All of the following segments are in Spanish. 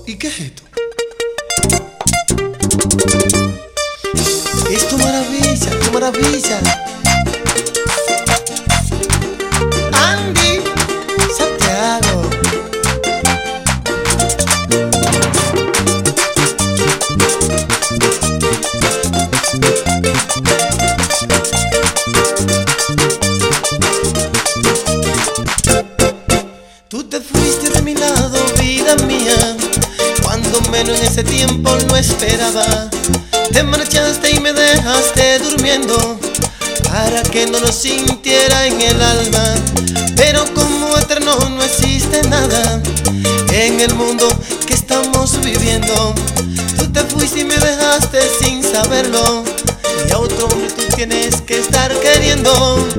¿Y qué es esto? Es tu maravilla, tu maravilla. Andy Santiago. Tú te fuiste de mi lado, vida mía, cuando menos en ese tiempo lo esperaba. Te marchaste y me dejaste durmiendo para que no lo sintiera en el alma. Pero como eterno no existe nada en el mundo que estamos viviendo. Tú te fuiste y me dejaste sin saberlo, y a otro hombre tú tienes que estar queriendo.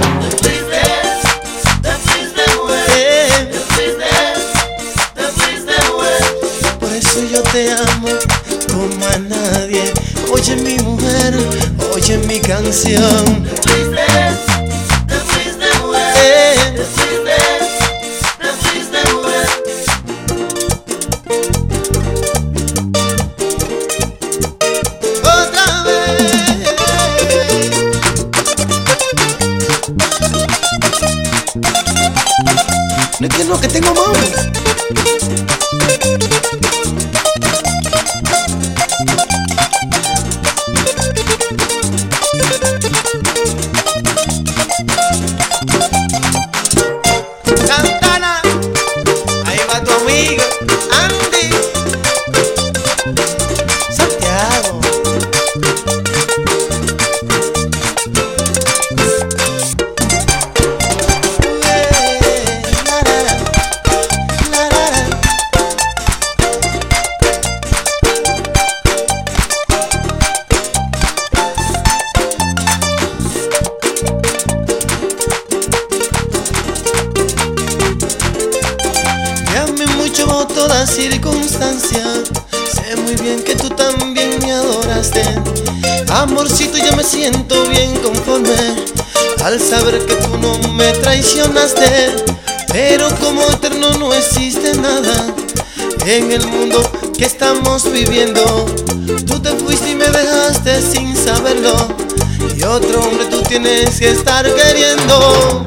Yo te amo como a nadie. Oye mi mujer, oye mi canción. Te fuiste mujer, te fuiste mujer. Otra vez. No es que no, que tengo mami. Santana, ahí va tu amigo Andy Santiago. Mucho bajo toda circunstancia. Sé muy bien que tú también me adoraste. Amorcito, yo me siento bien conforme al saber que tú no me traicionaste. Pero como eterno no existe nada en el mundo que estamos viviendo. Tú te fuiste y me dejaste sin saberlo, y otro hombre tú tienes que estar queriendo.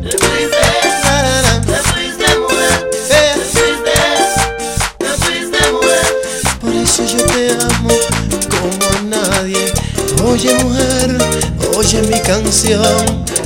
Yo te amo como a nadie. Oye mujer, oye mi canción.